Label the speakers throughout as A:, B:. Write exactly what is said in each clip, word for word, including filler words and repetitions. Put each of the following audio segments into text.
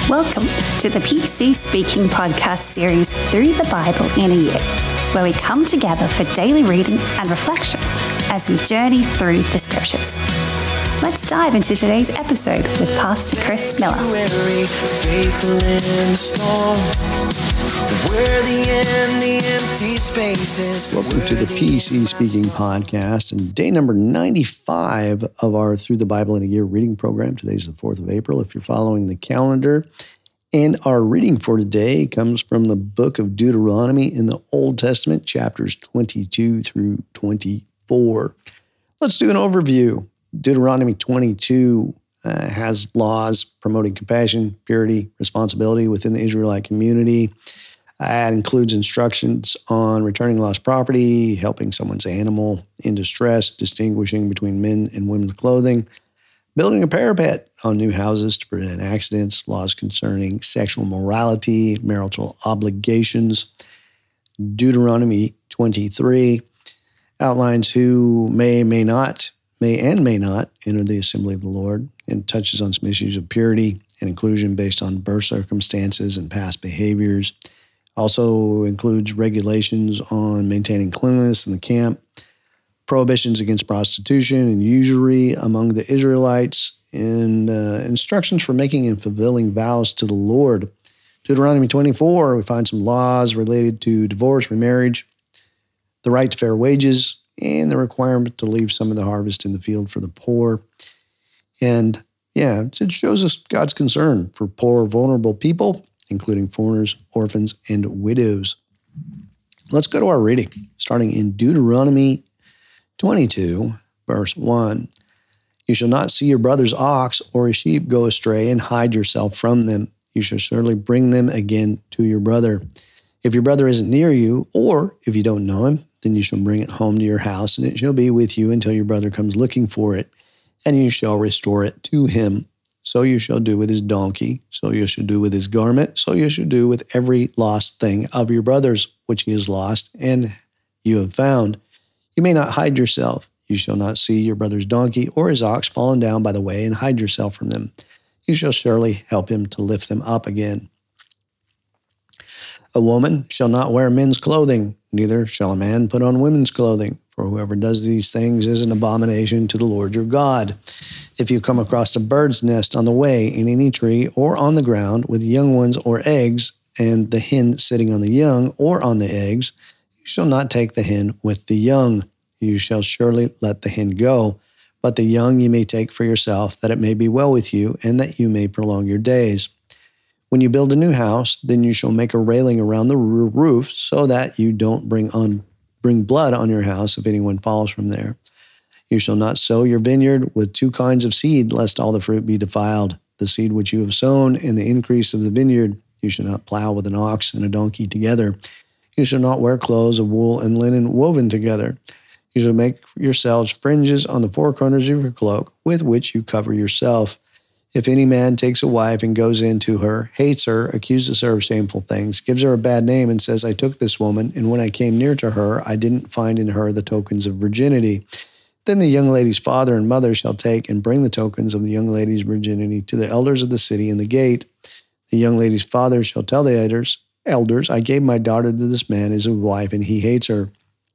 A: Welcome to the P C Speaking podcast series Through the Bible in a Year, where we come together for daily reading and reflection as we journey through the scriptures. Let's dive into today's episode with Pastor Chris Miller.
B: Faithful in the storm, worthy in the empty spaces.
C: Welcome to the P C Speaking podcast and day number ninety-five of our Through the Bible in a Year reading program. Today's the fourth of April if you're following the calendar. And our reading for today comes from the book of Deuteronomy in the Old Testament, chapters twenty-two through twenty-four. Let's do an overview. Deuteronomy twenty-two uh, has laws promoting compassion, purity, responsibility within the Israelite community. Uh, it includes instructions on returning lost property, helping someone's animal in distress, distinguishing between men and women's clothing, building a parapet on new houses to prevent accidents, laws concerning sexual morality, marital obligations. Deuteronomy twenty-three outlines who may, may not, may and may not enter the assembly of the Lord, and touches on some issues of purity and inclusion based on birth circumstances and past behaviors. Also includes regulations on maintaining cleanliness in the camp, prohibitions against prostitution and usury among the Israelites, and uh, instructions for making and fulfilling vows to the Lord. Deuteronomy twenty-four, we find some laws related to divorce, remarriage, the right to fair wages, and the requirement to leave some of the harvest in the field for the poor. And yeah, it shows us God's concern for poor, vulnerable people, including foreigners, orphans, and widows. Let's go to our reading, starting in Deuteronomy twenty-two, verse one. You shall not see your brother's ox or a sheep go astray and hide yourself from them. You shall surely bring them again to your brother. If your brother isn't near you, or if you don't know him, then you shall bring it home to your house, and it shall be with you until your brother comes looking for it, and you shall restore it to him. So you shall do with his donkey, so you shall do with his garment, so you shall do with every lost thing of your brother's, which he has lost, and you have found. You may not hide yourself. You shall not see your brother's donkey or his ox fallen down by the way and hide yourself from them. You shall surely help him to lift them up again. A woman shall not wear men's clothing, neither shall a man put on women's clothing, for whoever does these things is an abomination to the Lord your God. If you come across a bird's nest on the way in any tree or on the ground with young ones or eggs, and the hen sitting on the young or on the eggs, you shall not take the hen with the young. You shall surely let the hen go, but the young you may take for yourself, that it may be well with you, and that you may prolong your days. When you build a new house, then you shall make a railing around the roof, so that you don't bring on bring blood on your house if anyone falls from there. You shall not sow your vineyard with two kinds of seed, lest all the fruit be defiled. The seed which you have sown and the increase of the vineyard, you shall not plow with an ox and a donkey together. You shall not wear clothes of wool and linen woven together. You shall make yourselves fringes on the four corners of your cloak, with which you cover yourself. If any man takes a wife and goes in to her, hates her, accuses her of shameful things, gives her a bad name, and says, I took this woman, and when I came near to her, I didn't find in her the tokens of virginity, then the young lady's father and mother shall take and bring the tokens of the young lady's virginity to the elders of the city in the gate. The young lady's father shall tell the elders, elders, I gave my daughter to this man as a wife, and he hates her.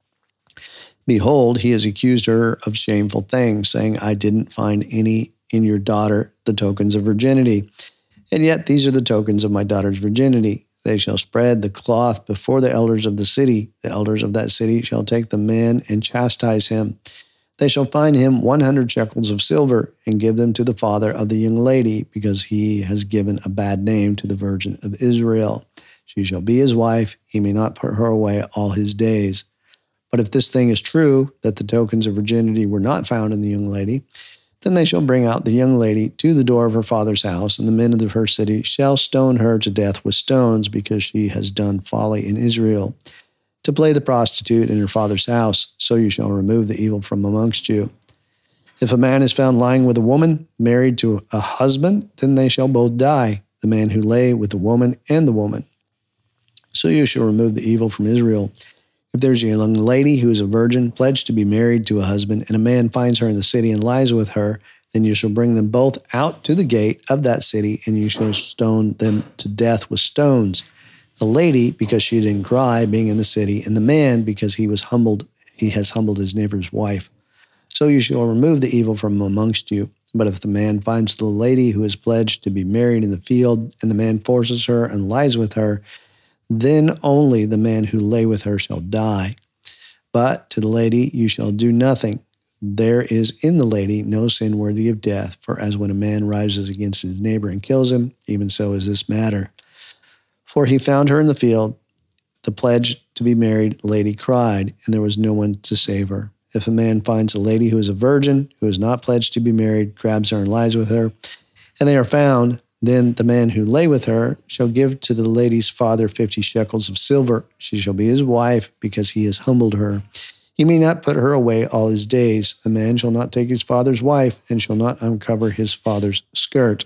C: Behold, he has accused her of shameful things, saying, I didn't find any in your daughter the tokens of virginity. And yet these are the tokens of my daughter's virginity. They shall spread the cloth before the elders of the city. The elders of that city shall take the man and chastise him. They shall fine him one hundred shekels of silver and give them to the father of the young lady, because he has given a bad name to the Virgin of Israel. She shall be his wife. He may not put her away all his days. But if this thing is true, that the tokens of virginity were not found in the young lady, then they shall bring out the young lady to the door of her father's house, and the men of her city shall stone her to death with stones, because she has done folly in Israel, to play the prostitute in her father's house. So you shall remove the evil from amongst you. If a man is found lying with a woman married to a husband, then they shall both die, the man who lay with the woman and the woman. So you shall remove the evil from Israel. If there's a young lady who is a virgin, pledged to be married to a husband, and a man finds her in the city and lies with her, Then you shall bring them both out to the gate of that city, and you shall stone them to death with stones. The lady, because she didn't cry, being in the city, and the man, because he was humbled, he has humbled his neighbor's wife. So you shall remove the evil from amongst you. But if the man finds the lady who is pledged to be married in the field, and the man forces her and lies with her, then only the man who lay with her shall die. But to the lady you shall do nothing. There is in the lady no sin worthy of death, for as when a man rises against his neighbor and kills him, even so is this matter. For he found her in the field. The pledged to be married lady cried, and there was no one to save her. If a man finds a lady who is a virgin, who is not pledged to be married, grabs her and lies with her, and they are found, then the man who lay with her shall give to the lady's father fifty shekels of silver. She shall be his wife, because he has humbled her. He may not put her away all his days. A man shall not take his father's wife, and shall not uncover his father's skirt.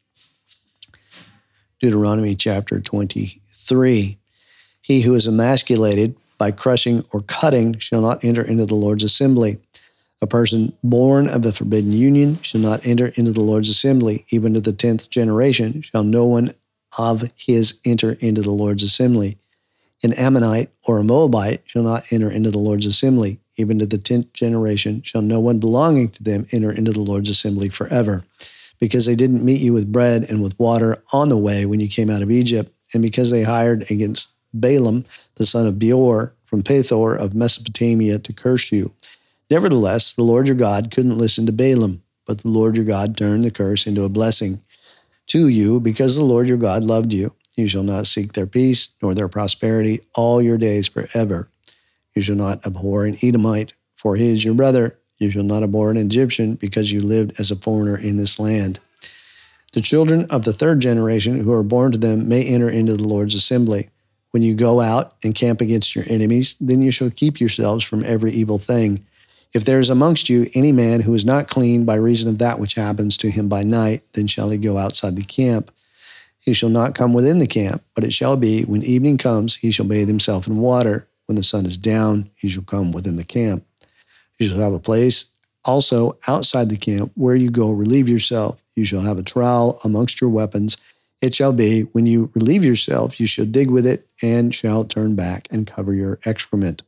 C: Deuteronomy chapter twenty-three. He who is emasculated by crushing or cutting shall not enter into the Lord's assembly. A person born of a forbidden union shall not enter into the Lord's assembly. Even to the tenth generation shall no one of his enter into the Lord's assembly. An Ammonite or a Moabite shall not enter into the Lord's assembly. Even to the tenth generation shall no one belonging to them enter into the Lord's assembly forever. Because they didn't meet you with bread and with water on the way when you came out of Egypt, and because they hired against Balaam, the son of Beor, from Pethor of Mesopotamia to curse you. Nevertheless, the Lord your God couldn't listen to Balaam, but the Lord your God turned the curse into a blessing to you, because the Lord your God loved you. You shall not seek their peace, nor their prosperity, all your days forever. You shall not abhor an Edomite, for he is your brother. You shall not abhor an Egyptian, because you lived as a foreigner in this land. The children of the third generation who are born to them may enter into the Lord's assembly. When you go out and camp against your enemies, then you shall keep yourselves from every evil thing. If there is amongst you any man who is not clean by reason of that which happens to him by night, then shall he go outside the camp. He shall not come within the camp, but it shall be, when evening comes, he shall bathe himself in water. When the sun is down, he shall come within the camp. You shall have a place also outside the camp where you go relieve yourself. You shall have a trowel amongst your weapons. It shall be, when you relieve yourself, you shall dig with it, and shall turn back and cover your excrement.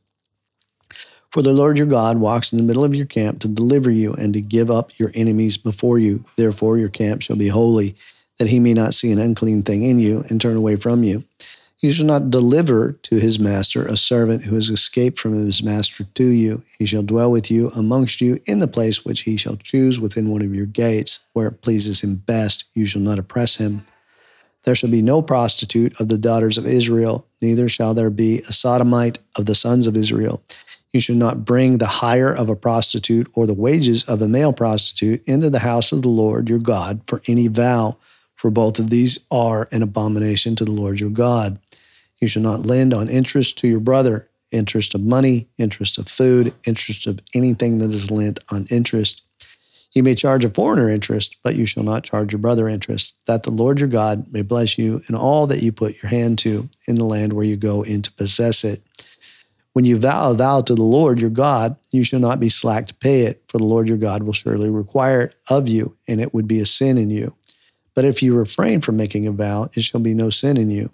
C: For the Lord your God walks in the middle of your camp to deliver you and to give up your enemies before you. Therefore your camp shall be holy, that he may not see an unclean thing in you and turn away from you. You shall not deliver to his master a servant who has escaped from his master to you. He shall dwell with you amongst you in the place which he shall choose within one of your gates, where it pleases him best. You shall not oppress him. There shall be no prostitute of the daughters of Israel, neither shall there be a sodomite of the sons of Israel. You shall not bring the hire of a prostitute or the wages of a male prostitute into the house of the Lord your God for any vow, for both of these are an abomination to the Lord your God. You shall not lend on interest to your brother, interest of money, interest of food, interest of anything that is lent on interest. You may charge a foreigner interest, but you shall not charge your brother interest, that the Lord your God may bless you in all that you put your hand to in the land where you go in to possess it. When you vow a vow to the Lord your God, you shall not be slack to pay it, for the Lord your God will surely require it of you, and it would be a sin in you. But if you refrain from making a vow, it shall be no sin in you.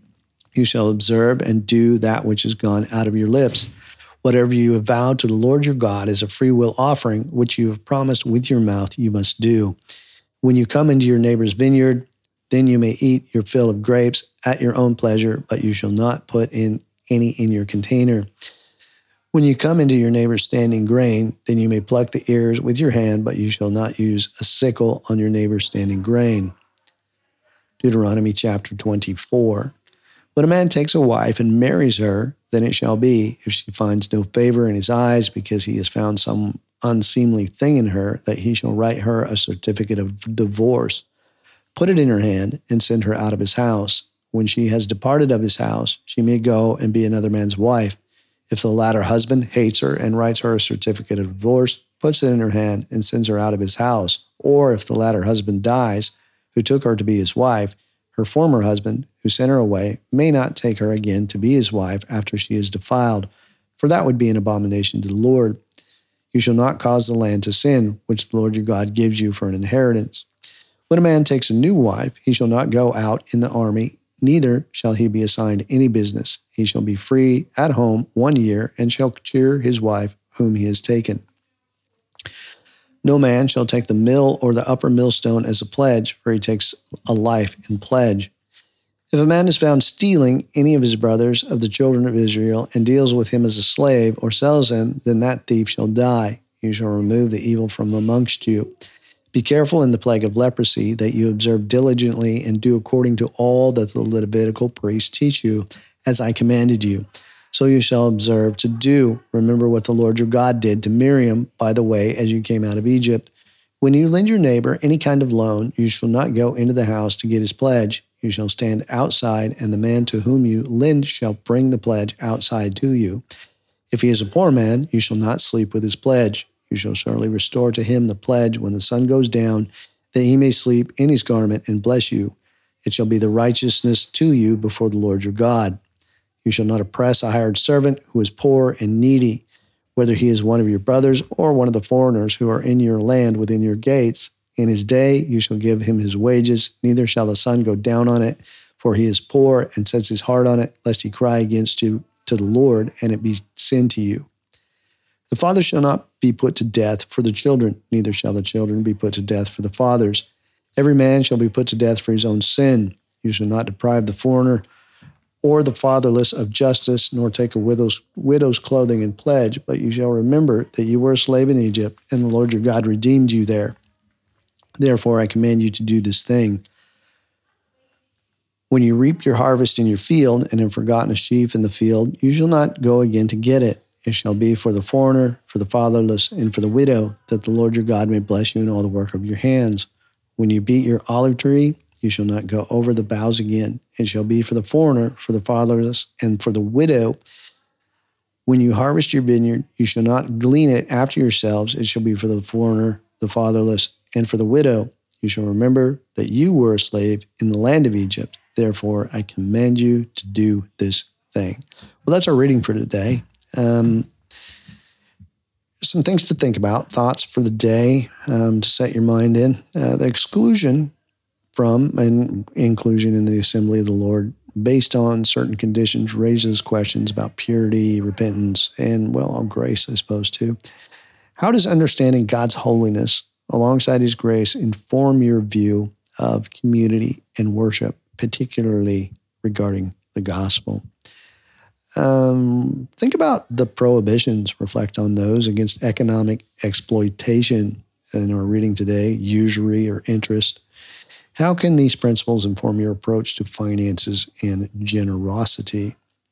C: You shall observe and do that which is gone out of your lips. Whatever you have vowed to the Lord your God is a freewill offering, which you have promised with your mouth you must do. When you come into your neighbor's vineyard, then you may eat your fill of grapes at your own pleasure, but you shall not put in any in your container. When you come into your neighbor's standing grain, then you may pluck the ears with your hand, but you shall not use a sickle on your neighbor's standing grain. Deuteronomy chapter twenty-four. When a man takes a wife and marries her, then it shall be, if she finds no favor in his eyes because he has found some unseemly thing in her, that he shall write her a certificate of divorce, put it in her hand, and send her out of his house. When she has departed of his house, she may go and be another man's wife. If the latter husband hates her and writes her a certificate of divorce, puts it in her hand, and sends her out of his house, or if the latter husband dies, who took her to be his wife, her former husband, who sent her away, may not take her again to be his wife after she is defiled, for that would be an abomination to the Lord. You shall not cause the land to sin, which the Lord your God gives you for an inheritance. When a man takes a new wife, he shall not go out in the army, neither shall he be assigned any business. He shall be free at home one year, and shall cheer his wife whom he has taken. No man shall take the mill or the upper millstone as a pledge, for he takes a life in pledge. If a man is found stealing any of his brothers of the children of Israel, and deals with him as a slave, or sells him, then that thief shall die. You shall remove the evil from amongst you. Be careful in the plague of leprosy, that you observe diligently and do according to all that the Levitical priests teach you, as I commanded you. So you shall observe to do. Remember what the Lord your God did to Miriam by the way as you came out of Egypt. When you lend your neighbor any kind of loan, you shall not go into the house to get his pledge. You shall stand outside, and the man to whom you lend shall bring the pledge outside to you. If he is a poor man, you shall not sleep with his pledge. You shall surely restore to him the pledge when the sun goes down, that he may sleep in his garment and bless you. It shall be the righteousness to you before the Lord your God. You shall not oppress a hired servant who is poor and needy, whether he is one of your brothers or one of the foreigners who are in your land within your gates. In his day you shall give him his wages, neither shall the sun go down on it, for he is poor and sets his heart on it, lest he cry against you to the Lord, and it be sin to you. The father shall not be put to death for the children, neither shall the children be put to death for the fathers. Every man shall be put to death for his own sin. You shall not deprive the foreigner or the fatherless of justice, nor take a widow's, widow's clothing in pledge, but you shall remember that you were a slave in Egypt, and the Lord your God redeemed you there. Therefore I command you to do this thing. When you reap your harvest in your field, and have forgotten a sheaf in the field, you shall not go again to get it. It shall be for the foreigner, for the fatherless, and for the widow, that the Lord your God may bless you in all the work of your hands. When you beat your olive tree, you shall not go over the boughs again. It shall be for the foreigner, for the fatherless, and for the widow. When you harvest your vineyard, you shall not glean it after yourselves. It shall be for the foreigner, the fatherless, and for the widow. You shall remember that you were a slave in the land of Egypt. Therefore, I command you to do this thing. Well, that's our reading for today. Um, some things to think about, thoughts for the day um, to set your mind in. Uh, the exclusion from and inclusion in the assembly of the Lord based on certain conditions raises questions about purity, repentance, and, well, all grace, I suppose, too. How does understanding God's holiness alongside his grace inform your view of community and worship, particularly regarding the gospel? Um, think about the prohibitions, reflect on those against economic exploitation in our reading today, usury or interest. How can these principles inform your approach to finances and generosity?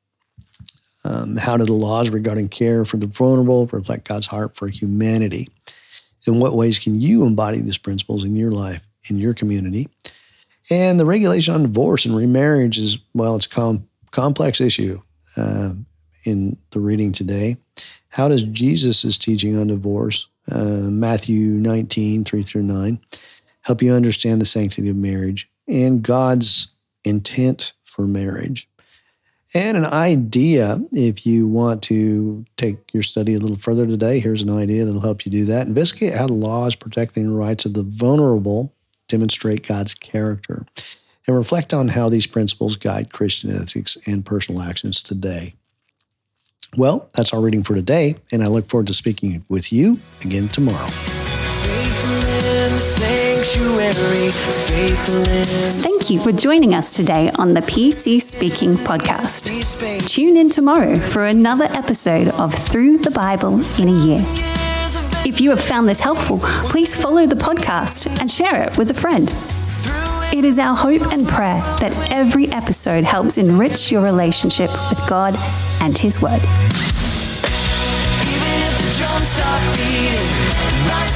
C: Um, how do the laws regarding care for the vulnerable reflect God's heart for humanity? In what ways can you embody these principles in your life, in your community? And the regulation on divorce and remarriage is, well, it's a com- complex issue uh, in the reading today. How does Jesus' teaching on divorce, uh, Matthew nineteen, three through nine, help you understand the sanctity of marriage and God's intent for marriage? And an idea, if you want to take your study a little further today, here's an idea that'll help you do that. Investigate how the laws protecting the rights of the vulnerable demonstrate God's character, and reflect on how these principles guide Christian ethics and personal actions today. Well, that's our reading for today, and I look forward to speaking with you again tomorrow.
A: Thank you for joining us today on the P C Speaking podcast. Tune in tomorrow for another episode of Through the Bible in a Year. If you have found this helpful, please follow the podcast and share it with a friend. It is our hope and prayer that every episode helps enrich your relationship with God and His Word.
B: Even if the drums stop beating,